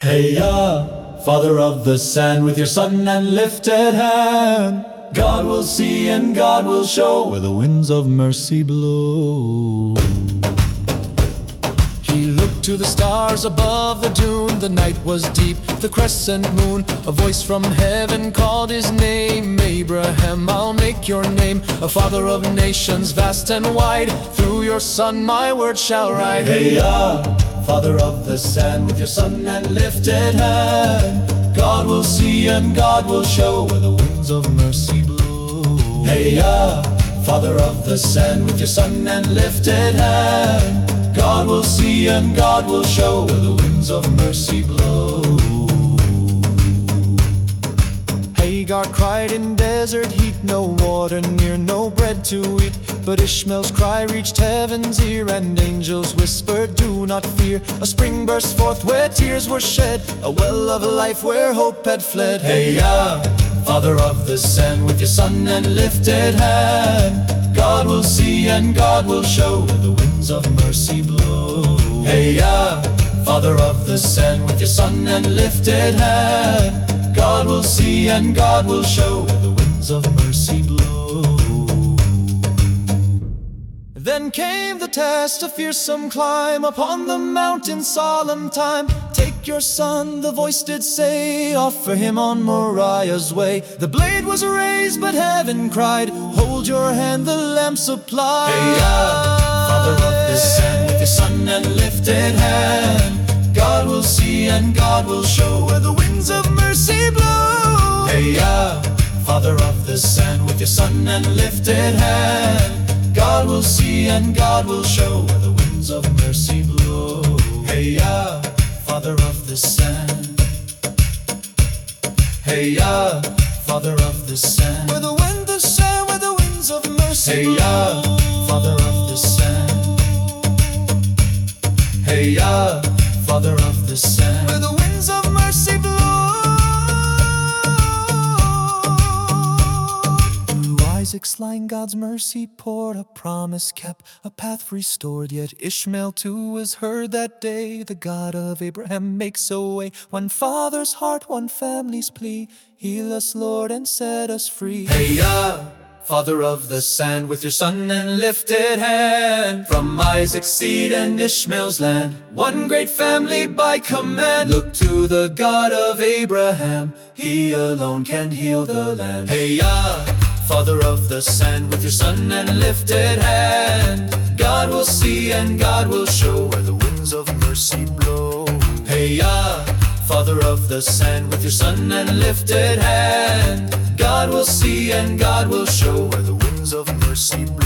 Hey ya, Father of the sand, with your sudden and lifted hand, God will see and God will show where the winds of mercy blow. He looked to the stars above the dune. The night was deep, the crescent moon. A voice from heaven called his name. Abraham, I'll make your name a father of nations vast and wide. Through your son my word shall ride. Hey ya, Father of the sand, with your sudden and lifted hand, God will see and God will show where the winds of mercy blow. Hey ya, Father of the sand, with your sudden and lifted hand, God will see and God will show where the winds of mercy blow. Hagar cried in desert heat, no water near, no bread to eat. But Ishmael's cry reached heaven's ear, and angels whispered, do not fear. A spring burst forth where tears were shed, a well of life where hope had fled. Hey ya, Father of the sand, with your son and lifted hand, God will see and God will show where the winds of mercy blow. Hey ya, Father of the sand, with your son and lifted hand, God will see and God will show where the winds of mercy blow. Then came the test, a fearsome climb upon the mountain, solemn time. Take your son, the voice did say, offer him on Moriah's way. The blade was raised, but heaven cried, hold your hand, the lamb supplied. Hey ya, Father of the sand, with your son and lifted hand, God will see and God will show where the winds of mercy blow. Hey ya, Father of the sand, with your son and lifted hand, God will see and God will show where the winds of mercy blow. Hey ya, Father of the sand. Hey ya, Father of the sand. Where the wind, the sand, where the winds of mercy Hey blow. ya, Father of the sand. Hey ya, Father of the sand. Where the winds of mercy blow. Through Isaac's line God's mercy poured, a promise kept, a path restored. Yet Ishmael too was heard that day. The God of Abraham makes a way. One father's heart, one family's plea. Heal us, Lord, and set us free. Hey ya, Father of the sand, with your son and lifted hand, from Isaac's seed and Ishmael's land, one great family by command. Look to the God of Abraham, he alone can heal the land. Hey ya, Father of the sand, with your son and lifted hand, God will see and God will show where the winds of mercy blow. Hey ya, Father of the sand, with your son and lifted hand, God will see and God will show where the winds of mercy blow.